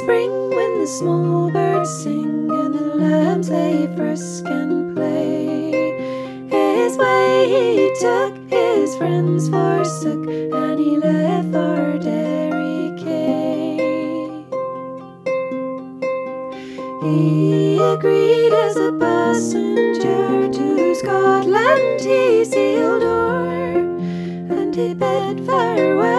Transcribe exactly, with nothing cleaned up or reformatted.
spring when the small birds sing and the lambs they frisk and play. His way he took, his friends forsook, and he left for Derry Quay. He agreed as a passenger to Scotland he sailed o'er, and he bade farewell